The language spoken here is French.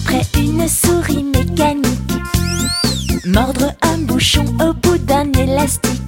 après une souris mécanique, mordre un bouchon au bout d'un élastique.